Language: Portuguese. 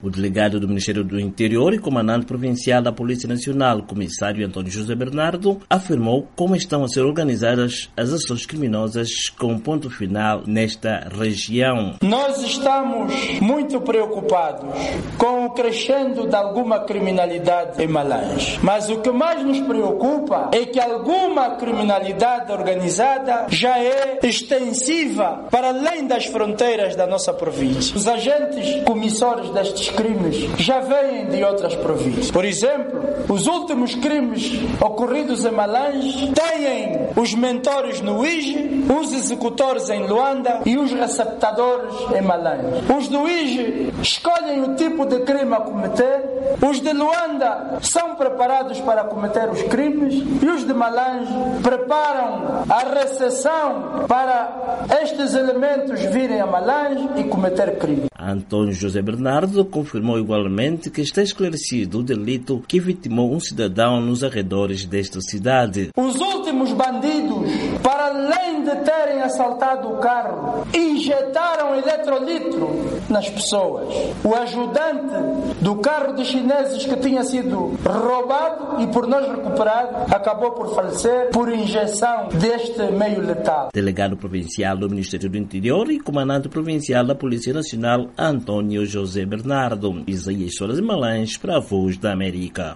O delegado do Ministério do Interior e comandante provincial da Polícia Nacional, comissário Antônio José Bernardo, afirmou como estão a ser organizadas as ações criminosas com ponto final nesta região. Nós estamos muito preocupados com o crescendo de alguma criminalidade em Malange. Mas o que mais nos preocupa é que alguma criminalidade organizada já é extensiva para além das fronteiras da nossa província. Os agentes comissores destes crimes já vêm de outras províncias. Por exemplo, os últimos crimes ocorridos em Malange têm os mentores no Uíge, os executores em Luanda e os receptadores em Malange. Os do Uíge escolhem o tipo de crime a cometer, os de Luanda são preparados para cometer os crimes e os de Malange preparam a recepção para estes elementos virem a Malange e cometer crime. Antônio José Bernardo confirmou igualmente que está esclarecido o delito que vitimou um cidadão nos arredores desta cidade. Os últimos bandidos, para além de terem assaltado o carro, injetaram eletrolitro nas pessoas. O ajudante do carro de chineses que tinha sido roubado e por nós recuperado, acabou por falecer por injeção deste meio letal. Delegado provincial do Ministério do Interior e comandante provincial da Polícia Nacional, Antônio José Bernardo. Isaías Soares de Malange para a Voz da América.